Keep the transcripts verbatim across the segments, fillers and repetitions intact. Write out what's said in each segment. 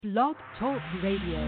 Blog Talk Radio.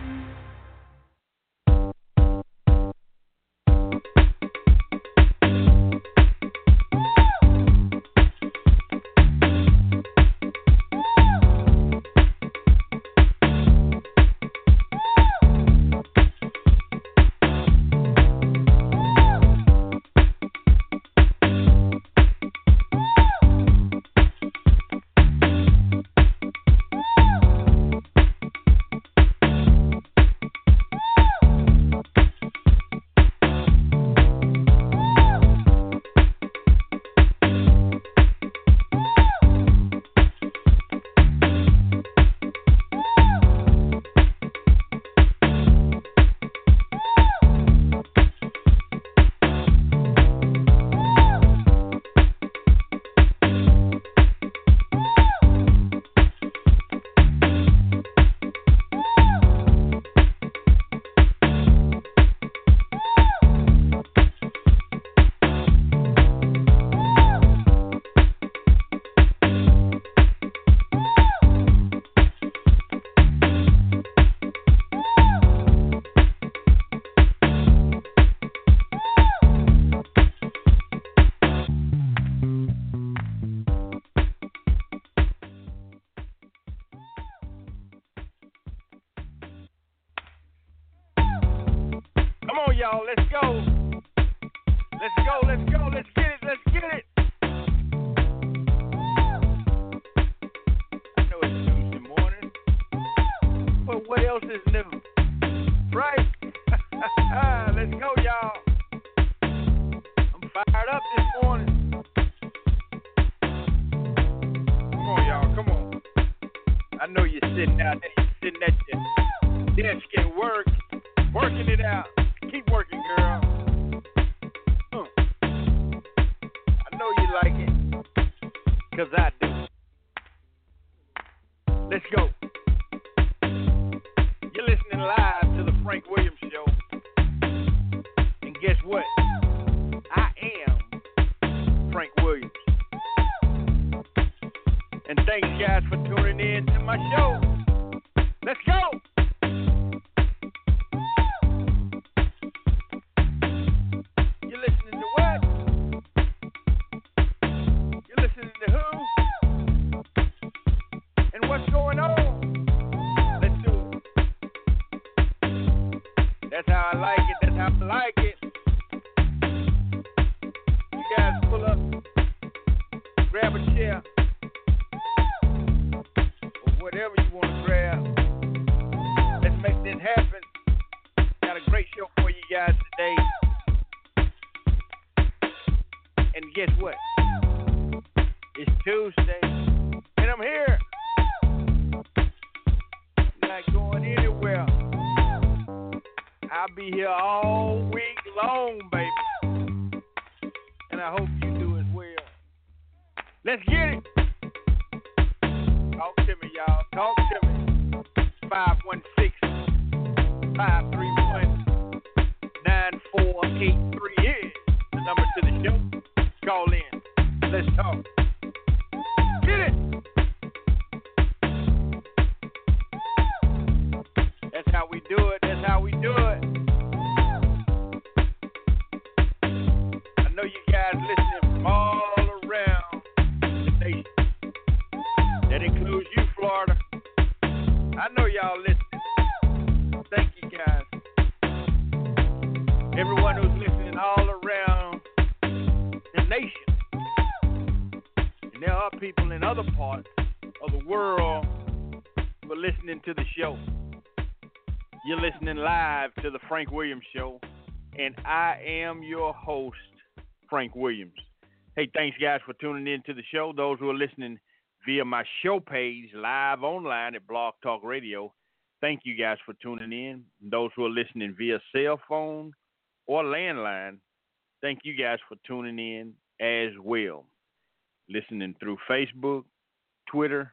Frank Williams Show, and I am your host, Frank Williams. Hey, thanks guys for tuning in to the show. Those who are listening via my show page live online at Blog Talk Radio, thank you guys for tuning in. Those who are listening via cell phone or landline, thank you guys for tuning in as well. Listening through Facebook, Twitter,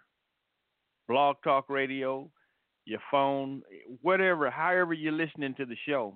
Blog Talk Radio, your phone, whatever, however you're listening to the show,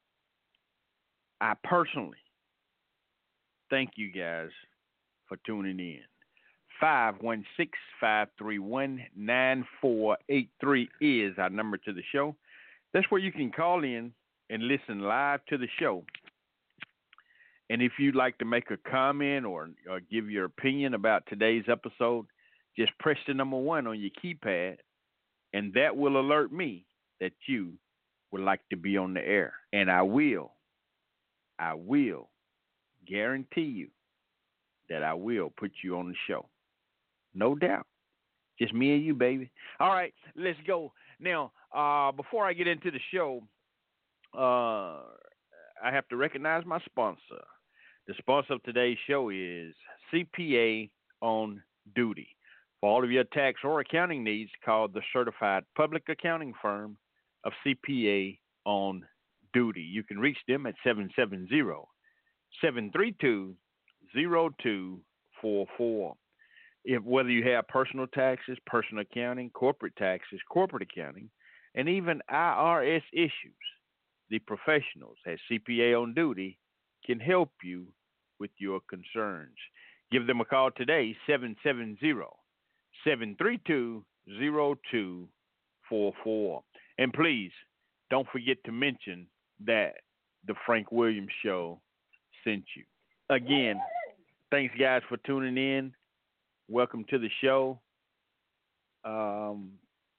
I personally thank you guys for tuning in. five one six, five three one, nine four eight three is our number to the show. That's where you can call in and listen live to the show. And if you'd like to make a comment or, or give your opinion about today's episode, just press the number one on your keypad, and that will alert me that you would like to be on the air. And I will, I will guarantee you that I will put you on the show. No doubt. Just me and you, baby. All right, let's go. Now, uh, before I get into the show, uh, I have to recognize my sponsor. The sponsor of today's show is C P A on Duty. For all of your tax or accounting needs, call the certified public accounting firm of C P A on Duty. You can reach them at seven seven zero, seven three two, zero two four four. If whether you have personal taxes, personal accounting, corporate taxes, corporate accounting, and even I R S issues, the professionals at C P A on Duty can help you with your concerns. Give them a call today, seven seven zero, seven three two, zero two four four. And please, don't forget to mention that the Frank Williams Show sent you. Again, thanks, guys, for tuning in. Welcome to the show. Um,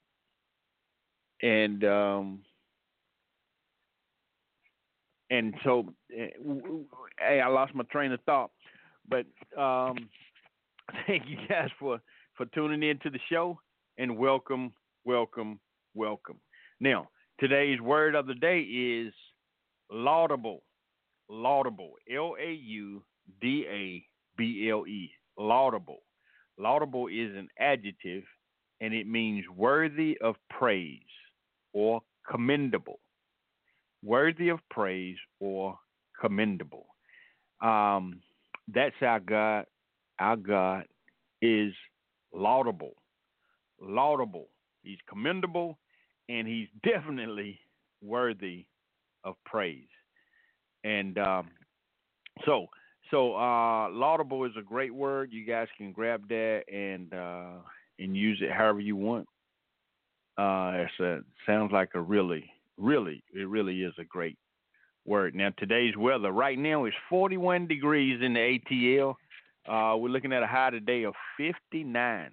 and um, and so, uh, hey, I lost my train of thought. But um, thank you guys for, for tuning in to the show. And welcome, welcome, welcome. Now, today's word of the day is laudable. Laudable. L A U D A B L E. Laudable. Laudable is an adjective, and it means worthy of praise or commendable. Worthy of praise or commendable. Um, that's our God. Our God is laudable. Laudable. He's commendable, and he's definitely worthy of praise. And um, so, so uh, laudable is a great word. You guys can grab that and uh, and use it however you want. Uh, it's a sounds like a really, really, it really is a great word. Now, today's weather right now is forty-one degrees in the A T L. Uh, we're looking at a high today of fifty-nine.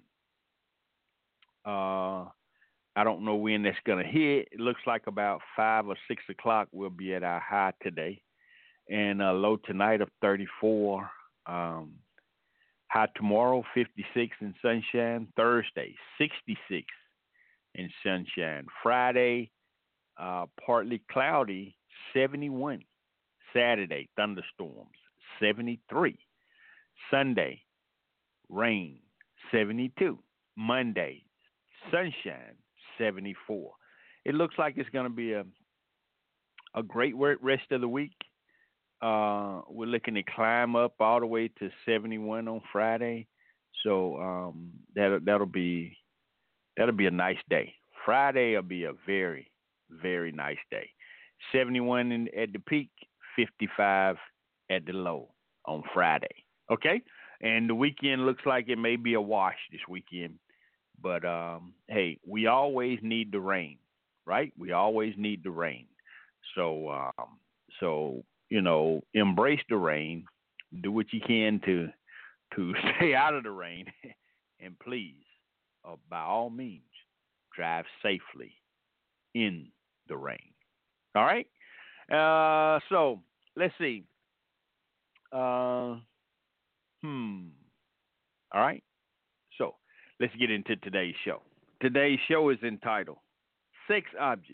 Uh, I don't know when that's going to hit. It looks like about five or six o'clock we'll be at our high today. And a low tonight of thirty-four. Um, high tomorrow, fifty-six in sunshine. Thursday, sixty-six in sunshine. Friday, uh, partly cloudy, seventy-one. Saturday, thunderstorms, seventy-three. Sunday, rain, seventy-two. Monday, sunshine, seventy-four. It looks like it's going to be a a great rest of the week. Uh, we're looking to climb up all the way to seventy-one on Friday, so um, that that'll be that'll be a nice day. Friday will be a very very nice day. seventy-one in, at the peak, fifty-five at the low on Friday. Okay, and the weekend looks like it may be a wash this weekend, but um, hey, we always need the rain, right? We always need the rain. So um, so. You know, embrace the rain, do what you can to to stay out of the rain, and please, uh, by all means, drive safely in the rain. All right? Uh, so, let's see. Uh, hmm. All right? So, let's get into today's show. Today's show is entitled Sex Objects.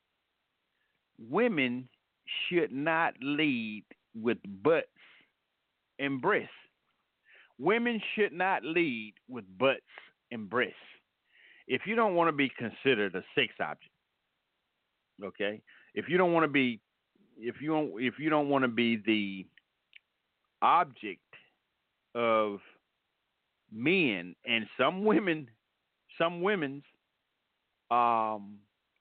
Women should not lead with butts and breasts. Women should not lead with butts and breasts. If you don't want to be considered a sex object, okay? If you don't want to be, if you don't, if you don't want to be the object of men and some women, some women's, um,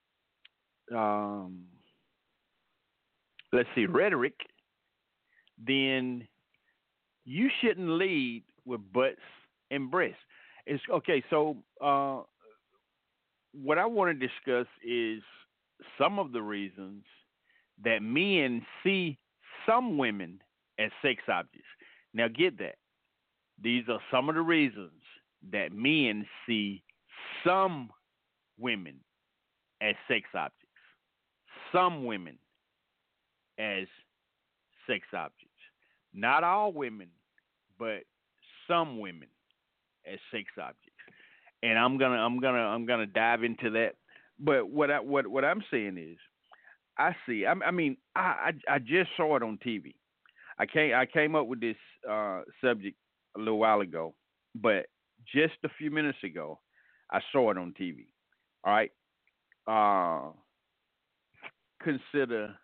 um. let's see, rhetoric, then you shouldn't lead with butts and breasts. It's okay. So, uh, what I want to discuss is some of the reasons that men see some women as sex objects. Now, get that. These are some of the reasons that men see some women as sex objects. Some women as sex objects. Not all women, but some women as sex objects. And I'm gonna I'm gonna I'm gonna dive into that. But what I what what I'm saying is, I see. I, I mean, I, I I just saw it on T V. I came I came up with this uh, subject a little while ago, but just a few minutes ago, I saw it on T V. All right. Uh, consider,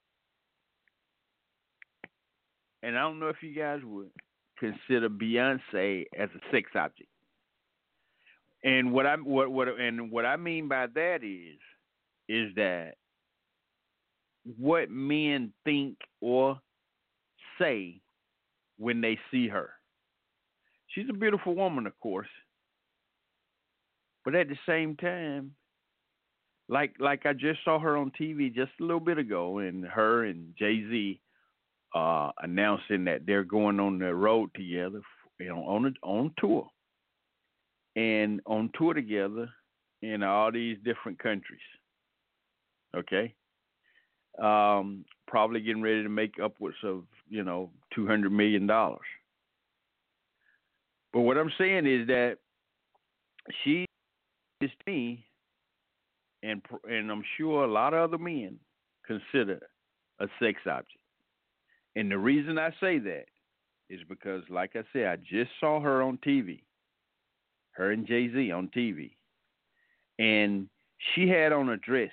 and I don't know if you guys would consider Beyonce as a sex object. And what I what what and what I mean by that is is that what men think or say when they see her. She's a beautiful woman, of course, but at the same time, like like I just saw her on T V just a little bit ago, and her and Jay Z uh, announcing that they're going on the road together, you know, on a, on tour, and on tour together in all these different countries. Okay, um, probably getting ready to make upwards of you know two hundred million dollars. But what I'm saying is that she is me, and and I'm sure a lot of other men consider a sex object. And the reason I say that is because, like I said, I just saw her on T V, her and Jay Z on T V, and she had on a dress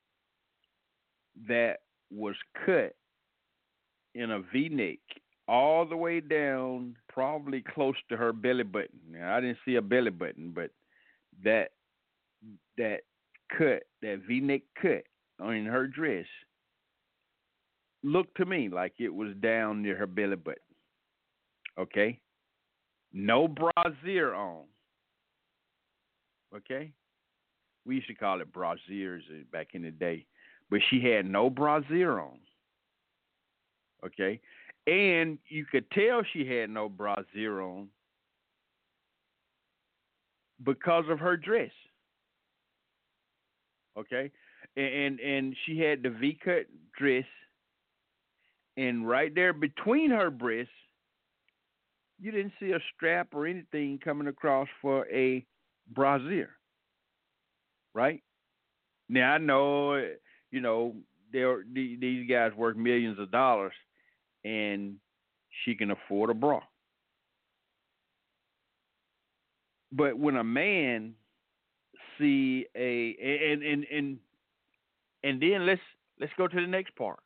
that was cut in a V-neck all the way down, probably close to her belly button. Now, I didn't see a belly button, but that that cut, that V-neck cut on her dress, looked to me like it was down near her belly button. Okay? No brassiere on. Okay? We used to call it brassieres back in the day. But she had no brassiere on. Okay? And you could tell she had no brassiere on because of her dress. Okay? And and she had the V-cut dress, and right there between her breasts, you didn't see a strap or anything coming across for a brassiere. Right? Now, I know, you know, they're, these guys worth millions of dollars, and she can afford a bra. But when a man see a and and and and then let's let's go to the next part.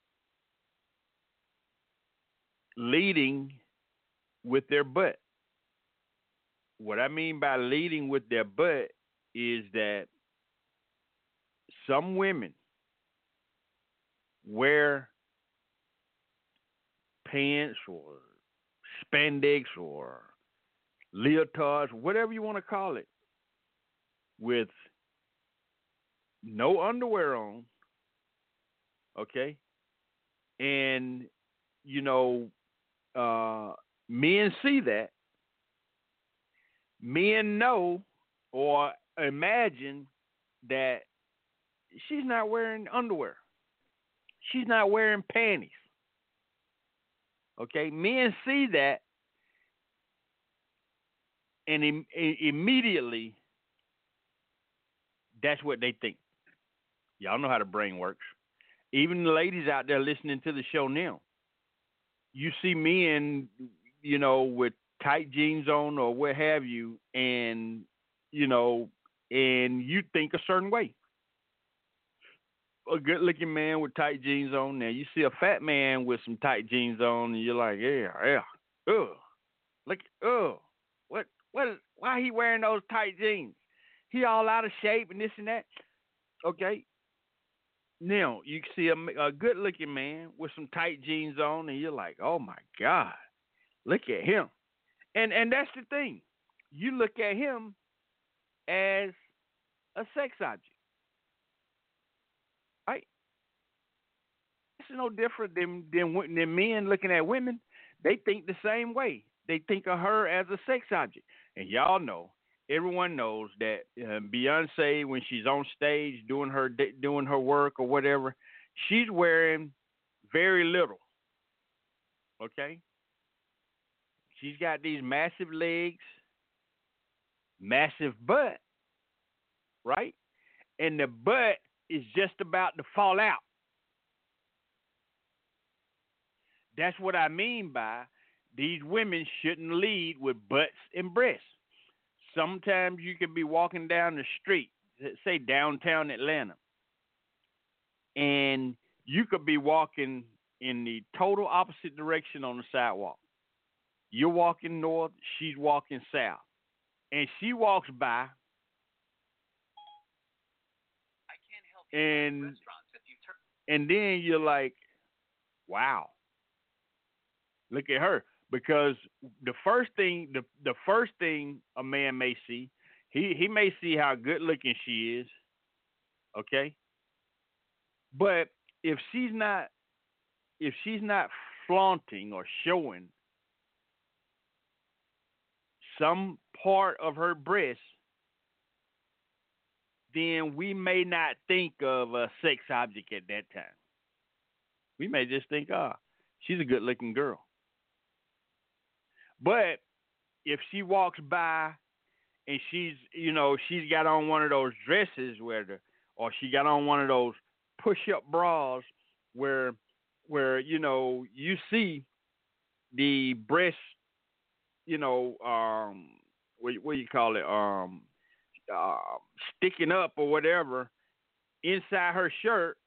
Leading with their butt. What I mean by leading with their butt is that some women wear pants or spandex or leotards, whatever you want to call it, with no underwear on, okay? And, you know, uh, men see that. Men know or imagine that she's not wearing underwear. She's not wearing panties. Okay? Men see that, and im- immediately that's what they think. Y'all know how the brain works. Even the ladies out there listening to the show now, you see men, you know, with tight jeans on or what have you, and, you know, and you think a certain way. A good-looking man with tight jeans on. Now, you see a fat man with some tight jeans on, and you're like, yeah, yeah, ugh, look, ugh, what, what, is, why he wearing those tight jeans? He all out of shape and this and that. Okay. Now, you see a, a good-looking man with some tight jeans on, and you're like, oh, my God, look at him. And and that's the thing. you look at him as a sex object, right? It's no different than than than men looking at women. They think the same way. They think of her as a sex object, and y'all know, everyone knows that uh, Beyonce, when she's on stage doing her doing her work or whatever, she's wearing very little. Okay, she's got these massive legs, massive butt, right? And the butt is just about to fall out. That's what I mean by these women shouldn't lead with butts and breasts. Sometimes you could be walking down the street, say downtown Atlanta, and you could be walking in the total opposite direction on the sidewalk. You're walking north, she's walking south. And she walks by, and and then you're like, wow, look at her. Because the first thing the the first thing a man may see, he, he may see how good looking she is, okay? But if she's not if she's not flaunting or showing some part of her breast, then we may not think of a sex object at that time. We may just think, ah, oh, she's a good looking girl. But if she walks by and she's, you know, she's got on one of those dresses where the, or she got on one of those push-up bras where, where you know, you see the breast, you know, um, what, what do you call it, um, uh, sticking up or whatever inside her shirt,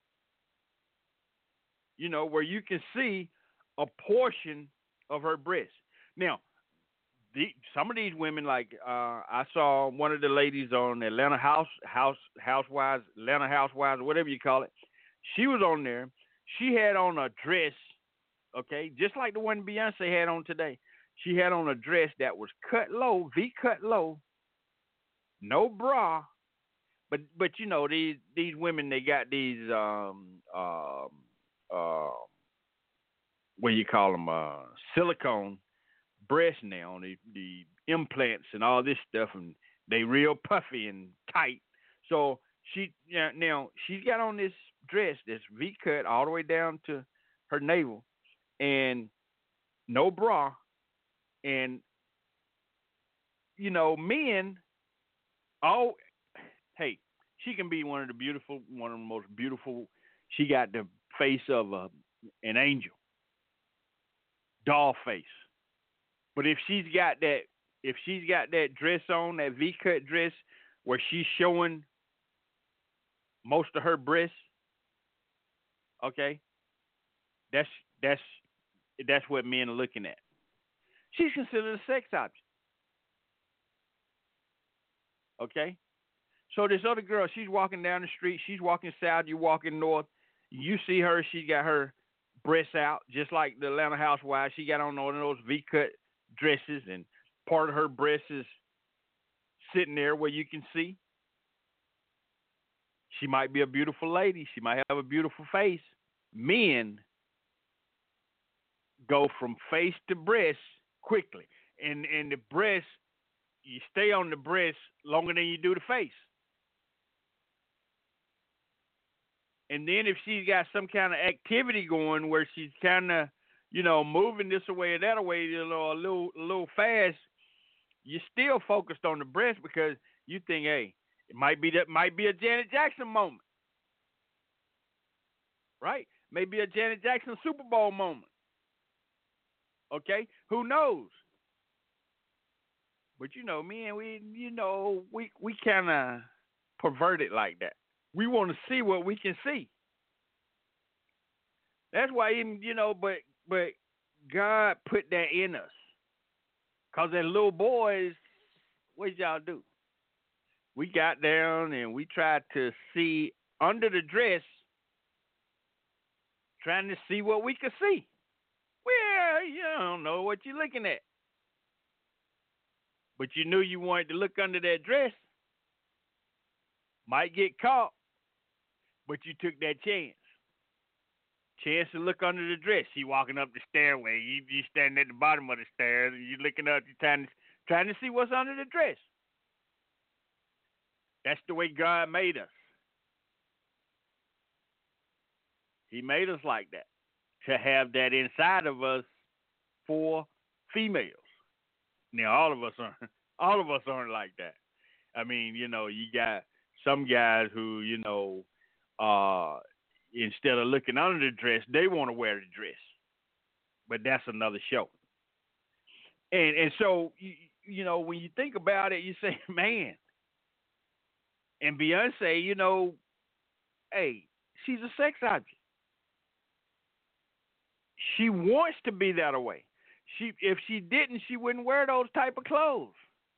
you know, where you can see a portion of her breast. Now, the, some of these women, like uh, I saw one of the ladies on Atlanta House House Housewives, Atlanta Housewives, whatever you call it. She was on there. She had on a dress, okay, just like the one Beyonce had on today. She had on a dress that was cut low, V cut low, no bra, but but you know these these women, they got these um um uh, what do you call them, uh silicone breasts now, the the implants and all this stuff, and they real puffy and tight. So she yeah, now she's got on this dress that's V cut all the way down to her navel, and no bra, and you know men, oh hey, she can be one of the beautiful, one of the most beautiful. She got the face of a, an angel, doll face. But if she's got that, if she's got that dress on, that V-cut dress, where she's showing most of her breasts, okay, that's that's that's what men are looking at. She's considered a sex object, okay. So this other girl, she's walking down the street. She's walking south. You walking north. You see her. She got her breasts out, just like the Atlanta housewife. She got on one of those V-cut dresses, and part of her breast is sitting there where you can see. She might be a beautiful lady. She might have a beautiful face. Men go from face to breast quickly, and and the breast, you stay on the breast longer than you do the face. And then if she's got some kind of activity going where she's kind of, you know, moving this way or that way, you know, a little, a little fast, you're still focused on the breast because you think, hey, it might be that might be a Janet Jackson moment, right? Maybe a Janet Jackson Super Bowl moment. Okay, who knows? But you know, me and we, you know, we we kind of pervert it like that. We want to see what we can see. That's why, even, you know, but but God put that in us. Cause as little boys, what did y'all do? We got down and we tried to see under the dress, trying to see what we could see. Well, you don't know what you're looking at. but you knew you wanted to look under that dress. Might get caught, but you took that chance. Chance to look under the dress. She walking up the stairway. You you standing at the bottom of the stairs, and you looking up. You trying to trying to see what's under the dress. That's the way God made us. He made us like that, to have that inside of us for females. Now all of us aren't. All of us aren't like that. I mean, you know, you got some guys who, you know, uh. instead of looking under the dress, they want to wear the dress. But that's another show. And and so, you, you know, when you think about it, you say, man. And Beyonce, you know, hey, she's a sex object. She wants to be that way. She, if she didn't, she wouldn't wear those type of clothes.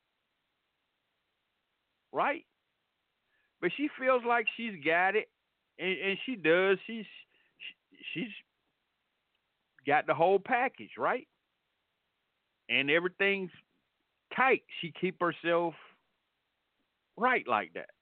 Right? But she feels like she's got it. And, and she does. She's she's got the whole package, right? And everything's tight. She keep herself right like that.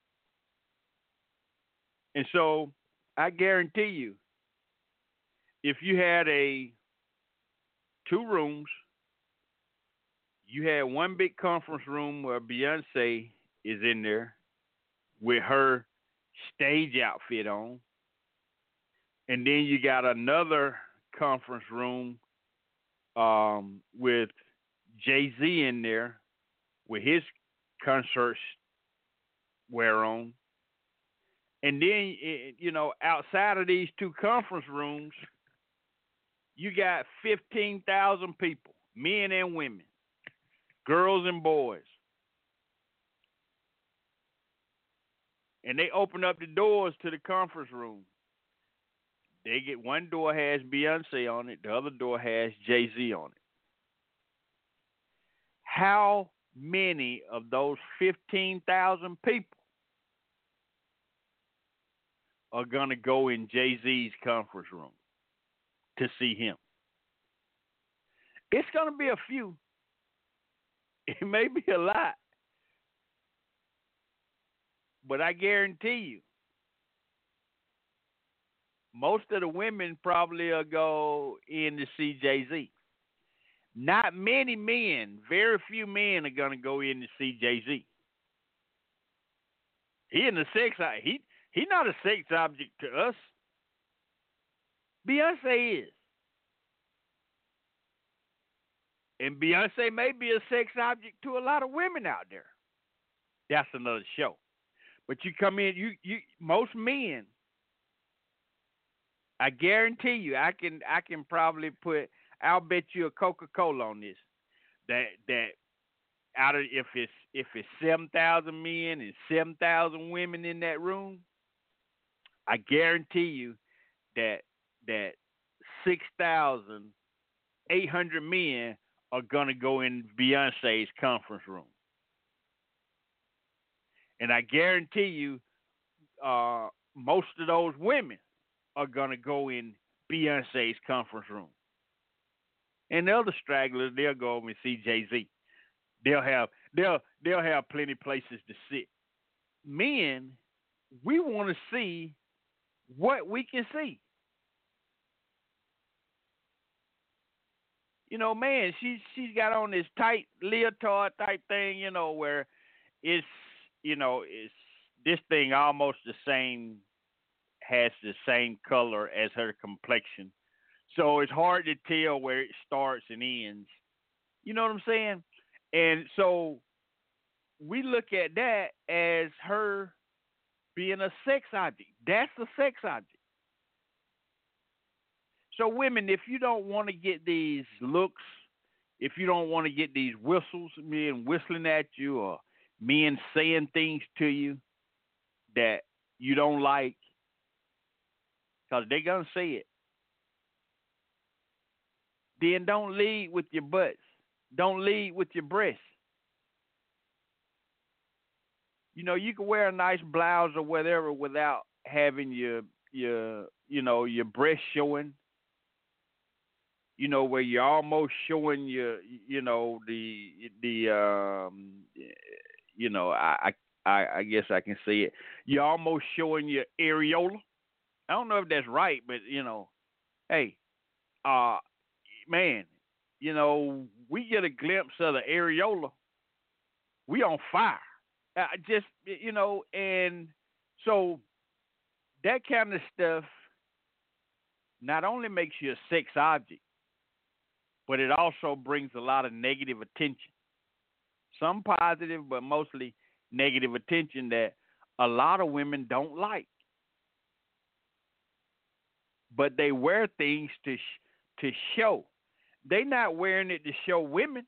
And so I guarantee you, if you had a two rooms, you had one big conference room where Beyonce is in there with her stage outfit on, and then you got another conference room um, with Jay-Z in there with his concert wear on, and then, you know, outside of these two conference rooms, you got fifteen thousand people, men and women, girls and boys. And they open up the doors to the conference room. They get, one door has Beyonce on it, the other door has Jay-Z on it. How many of those fifteen thousand people are going to go in Jay-Z's conference room to see him? It's going to be a few. It may be a lot. But I guarantee you, most of the women probably will go in to see Jay-Z. Not many men, very few men are going to go in to see Jay-Z. He in the sex, he he not a sex object to us. Beyonce is. And Beyonce may be a sex object to a lot of women out there. That's another show. But you come in, you you most men, I guarantee you, I can I can probably put, I'll bet you a Coca-Cola on this. That that out of, if it's if it's seven thousand men and seven thousand women in that room, I guarantee you that that six thousand eight hundred men are gonna go in Beyonce's conference room. And I guarantee you, uh, most of those women are going to go in Beyonce's conference room. And the other stragglers, they'll go over and see Jay-Z. They'll have they'll they'll have plenty of places to sit. Men, we want to see what we can see. You know, man, she's she's got on this tight leotard type thing, you know, where it's, you know, it's this thing almost the same, has the same color as her complexion. So it's hard to tell where it starts and ends. You know what I'm saying? And so we look at that as her being a sex object. That's a sex object. So women, if you don't want to get these looks, if you don't want to get these whistles, men whistling at you or men saying things to you that you don't like, because they're going to say it, then don't lead with your butts. Don't lead with your breasts. You know, you can wear a nice blouse or whatever without having your, your you know, your breasts showing. you know, where you're almost showing your, you know, the the um, you know, I I I guess I can say it. You're almost showing your areola. I don't know if that's right, but you know, hey, uh, man, you know, we get a glimpse of the areola, we on fire. Uh, just you know, and so that kind of stuff not only makes you a sex object, but it also brings a lot of negative attention. Some positive, but mostly negative attention that a lot of women don't like. But they wear things to sh- to show. They not wearing it to show women.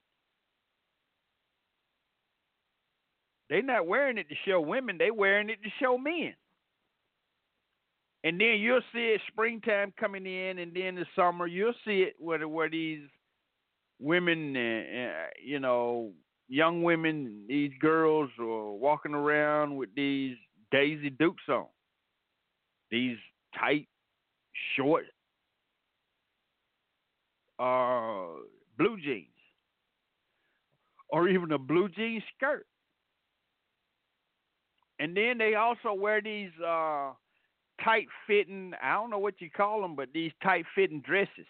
They not wearing it to show women. They wearing it to show men. And then you'll see it springtime coming in, and then the summer you'll see it where where these women, uh, you know, young women, these girls are walking around with these Daisy Dukes on, these tight, short, uh, blue jeans, or even a blue jean skirt. And then they also wear these uh, tight fitting, I don't know what you call them, but these tight fitting dresses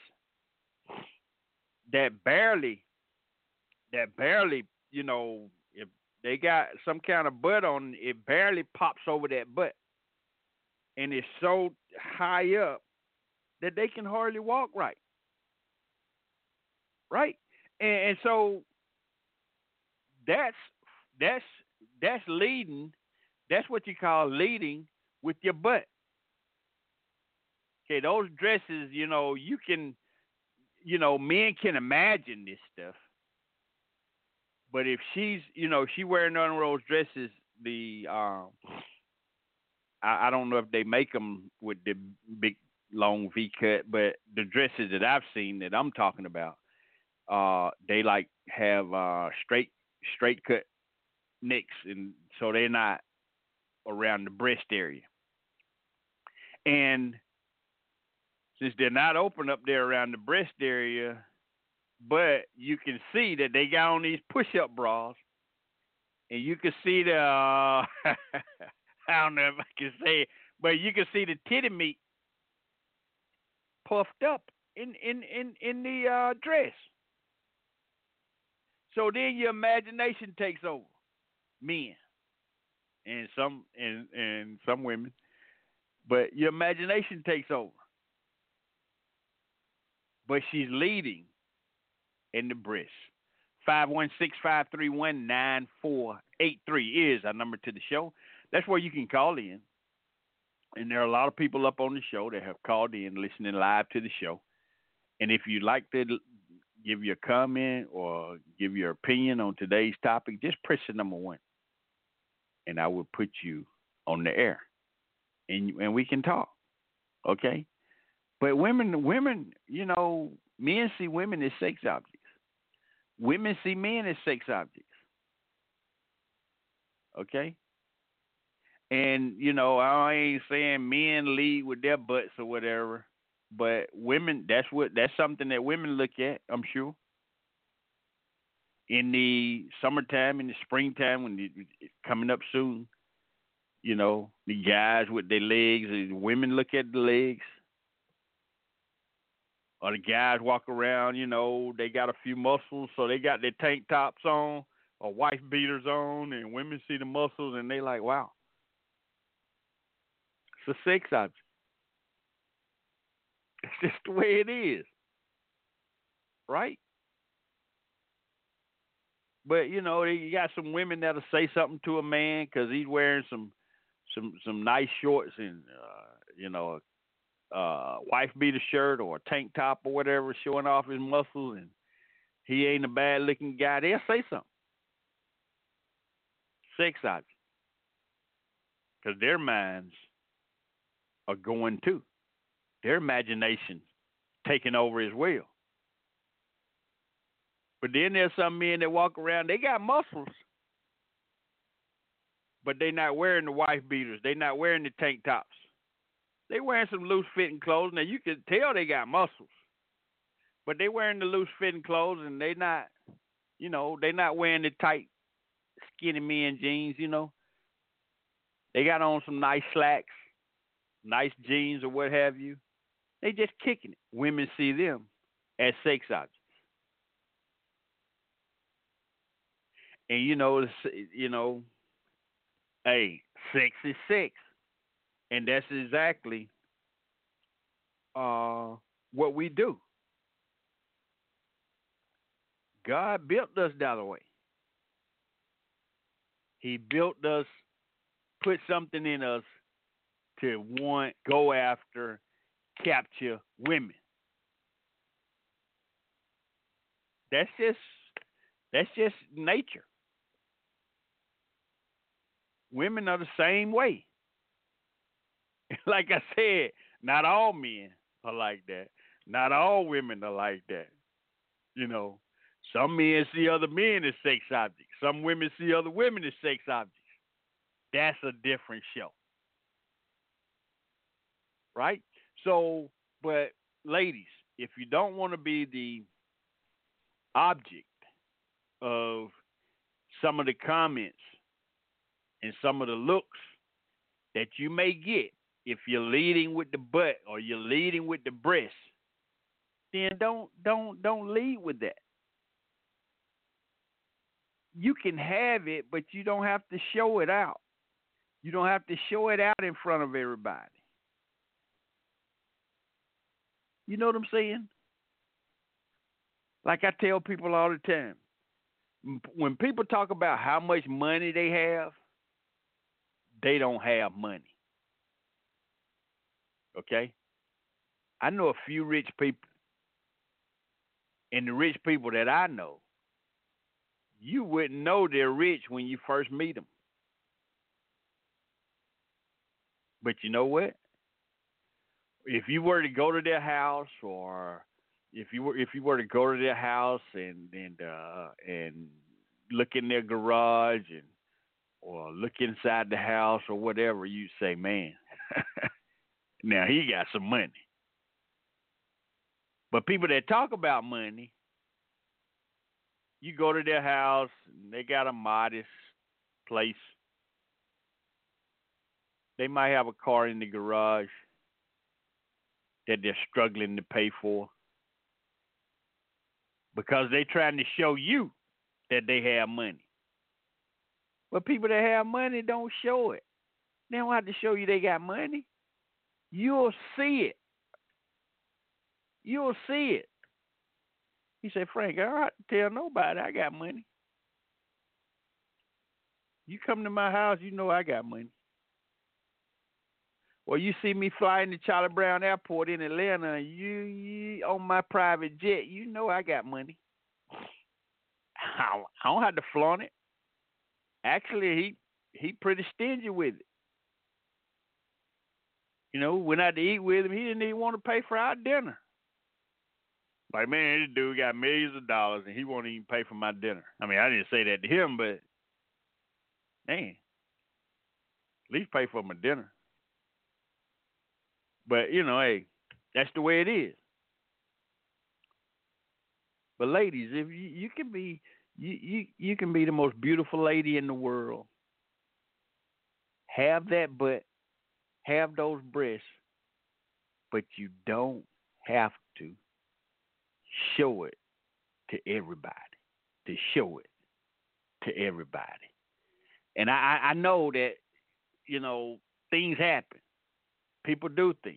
that barely, that barely, you know, if they got some kind of butt on, it barely pops over that butt. And it's so high up that they can hardly walk right. Right? And, and so that's that's that's leading. That's what you call leading with your butt. Okay, those dresses, you know, you can, you know, men can imagine this stuff. But if she's, you know, she wearing none of those dresses, the um, I, I don't know if they make them with the big long V cut, but the dresses that I've seen that I'm talking about, uh, they like have uh straight straight cut necks, and so they're not around the breast area. And since they're not open up there around the breast area, but you can see that they got on these push-up bras, and you can see the uh, I don't know if I can say it, but you can see the titty meat puffed up in in in in the uh, dress. So then your imagination takes over, men and some and and some women, but your imagination takes over. But she's leading in the breast. five one six, five three one, nine four eight three is our number to the show. That's where you can call in. And there are a lot of people up on the show that have called in listening live to the show. And if you'd like to give your comment or give your opinion on today's topic, just press the number one. And I will put you on the air. And and we can talk. Okay? But women, women, you know, men see women as sex objects. Women see men as sex objects. Okay? And, you know, I ain't saying men lead with their butts or whatever, but women, that's what that's something that women look at, I'm sure. In the summertime, in the springtime, when it's coming up soon, you know, the guys with their legs, the women look at the legs. Or the guys walk around, you know, they got a few muscles, so they got their tank tops on or wife beaters on, and women see the muscles and they like, wow, it's a sex object. It's just the way it is, right? But you know, you got some women that'll say something to a man because he's wearing some some some nice shorts and uh, you know uh, wife beater shirt or a tank top or whatever, showing off his muscles, and he ain't a bad looking guy. They'll say something. Sex object. Because their minds are going too. Their imagination's taking over as well. But then there's some men that walk around, they got muscles, but they not wearing the wife beaters. They not wearing the tank tops. They wearing some loose fitting clothes. Now you can tell they got muscles, but they wearing the loose fitting clothes, and they not, you know, they not wearing the tight, skinny men jeans. You know, they got on some nice slacks, nice jeans, or what have you. They just kicking it. Women see them as sex objects, and you know, you know, hey, sex is sex, and that's exactly uh, what we do. God built us that way. He built us, put something in us to want, go after, capture women. That's just that's just nature. Women are the same way. Like I said, not all men are like that. Not all women are like that. You know, some men see other men as sex objects. Some women see other women as sex objects. That's a different show. Right? So, but ladies, if you don't want to be the object of some of the comments and some of the looks that you may get if you're leading with the butt or you're leading with the breast, then don't don't don't lead with that. You can have it, but you don't have to show it out. You don't have to show it out in front of everybody. You know what I'm saying? Like I tell people all the time, when people talk about how much money they have, they don't have money. Okay? I know a few rich people, and the rich people that I know, you wouldn't know they're rich when you first meet them. But you know what? If you were to go to their house, or if you were if you were to go to their house and and uh, and look in their garage and or look inside the house or whatever, you say, man, now he got some money. But people that talk about money, you go to their house and they got a modest place. They might have a car in the garage that they're struggling to pay for because they're trying to show you that they have money. But people that have money don't show it. They don't have to show you they got money. You'll see it. You'll see it. He said, Frank, I don't have to tell nobody I got money. You come to my house, you know I got money. Well, you see me flying to Charlie Brown Airport in Atlanta, you, you on my private jet, you know I got money. I don't have to flaunt it. Actually, he he pretty stingy with it. You know, went out to eat with him, he didn't even want to pay for our dinner. Like, man, this dude got millions of dollars and he won't even pay for my dinner. I mean, I didn't say that to him, but man, at least pay for my dinner. But, you know, hey, that's the way it is. But ladies, if you, you can be you, you you can be the most beautiful lady in the world. Have that butt, have those breasts, but you don't have to show it to everybody. To show it to everybody. And I, I know that, you know, things happen. People do things.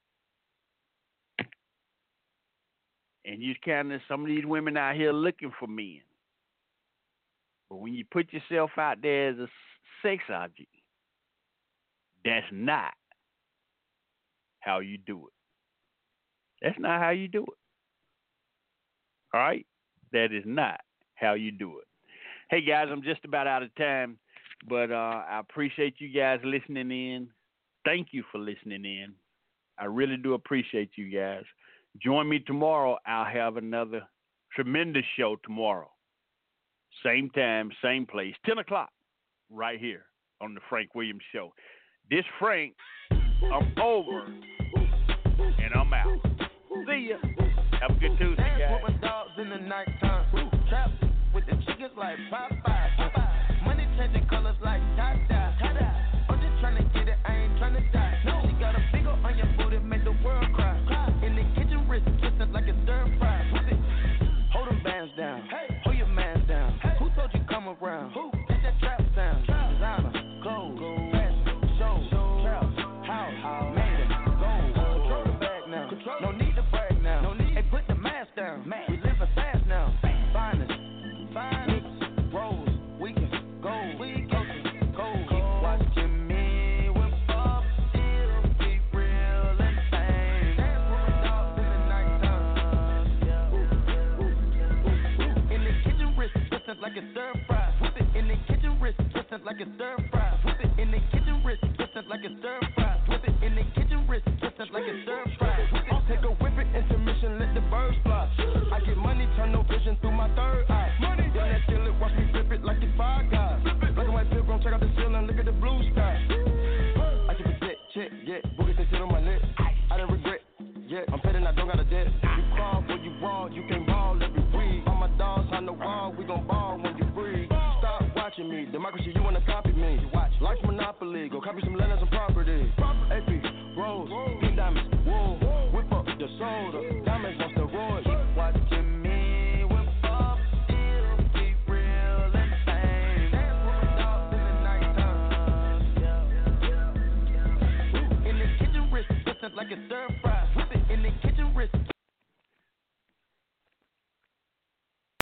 And you kind of, some of these women out here looking for men. But when you put yourself out there as a sex object, that's not how you do it. That's not how you do it. All right? That is not how you do it. Hey, guys, I'm just about out of time, but uh, I appreciate you guys listening in. Thank you for listening in. I really do appreciate you guys. Join me tomorrow. I'll have another tremendous show tomorrow. Same time, same place, ten o'clock, right here on the Frank Williams Show. This Frank, I'm over, and I'm out. See ya. Have a good Tuesday, Dance guys. with my dogs in the nighttime. Trap with the chickens like Popeye. Money changing colors like tie-dye. I'm just trying to get it, I ain't trying to die. No. She got a big ol' on your booty, make the world cry. In the kitchen, wrist twisted like a stir fry. Hold them bands down, hey. Hold your mans down. Hey. Who told you come around? Who? That's that trap sound. Designer, clothes, fashion, show, trap, house, made it, gold. Control the bag now. Control. No need to brag now. No need. Hey, put the mask down. Mask. We living fast now. Finest, finest, rolls, we can go, we can go. Keep watching me when Bob still keep real and fame. Dance with my dogs in the nighttime. In the kitchen, wrist twisted like a stir fry. Whip it in the kitchen, wrist twisted like a stir fry. Whip it in the kitchen, wrist twisted like a stir fry. Whip it in the kitchen, wrist twisted like a stir fry. I'll take a whip it, intermission, let the birds fly. I get money, turn no vision through my third eye. Money, yeah, that kill it, watch me flip it like it's five guys. Black and white pilgrim, check out the ceiling, look at the blue sky. I keep a check, check, yeah, boogie they sit on my neck. I didn't regret, yeah, I'm petting, I don't got a debt. You crawl when you brawl, you can ball every week. All my dogs on the wall, we gon' ball when you breathe. Stop watching me, democracy, you wanna copy me. Life's monopoly, go copy some land and some property. A P, Rose, pink diamonds, wool, whip up the soda, diamonds on steroids. Keep watching me when Bob still keep real and fame. Dance with my dogs in the nighttime. In the kitchen, wrist twisted like a stir fry.